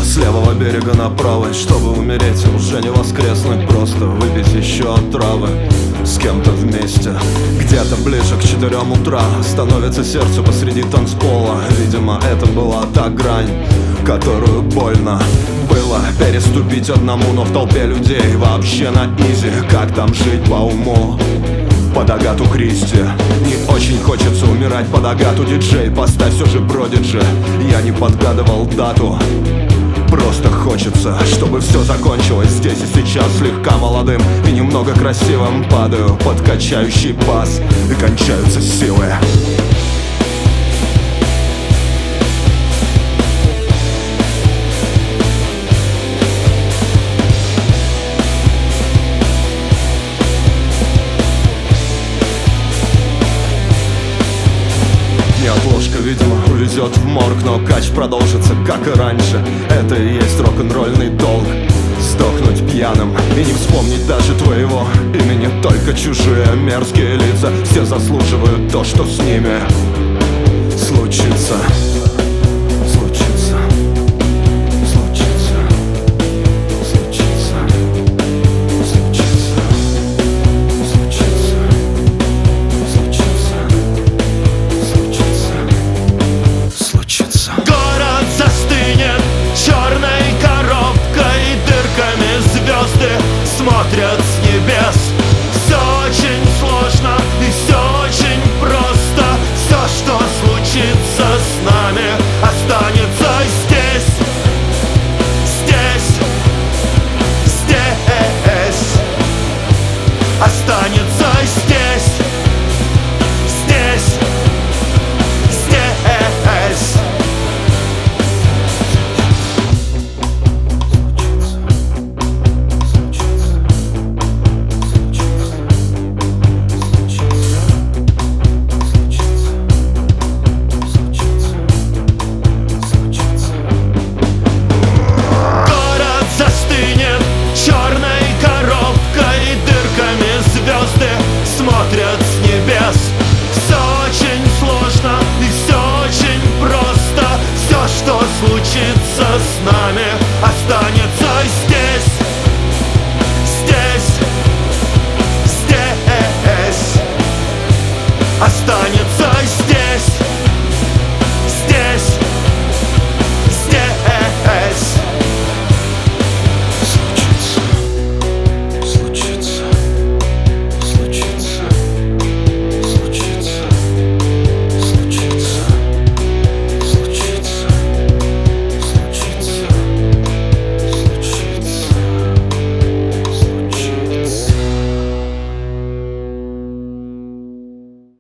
с левого берега на правый, чтобы умереть и уже не воскреснуть, просто выпить еще травы с кем-то вместе. Где-то ближе к 4 утра становится сердце посреди танцпола. Видимо, это была та грань, которую больно было переступить одному, но в толпе людей вообще на изи. Как там жить по уму? Под Агату Кристи. Не очень хочется умирать под Агату. Диджей, поставь все же Продиджи. Я не подгадывал дату, просто хочется, чтобы все закончилось здесь и сейчас. Слегка молодым и немного красивым падаю под качающий бас, и кончаются силы. Неотложка, видимо, увезет в морг, но кач продолжится, как и раньше. Это и есть рок-н-ролльный долг. Сдохнуть пьяным и не вспомнить даже твоего имени. Только чужие мерзкие лица, все заслуживают то, что с ними случится. Смотрят с небес. Все очень сложно и все очень просто. Все, что случится с нами, останется здесь. Здесь. Здесь. Останется здесь. Здесь. Здесь. Смотрят с небес. Все очень сложно и все очень просто. Все, что случится с нами, останется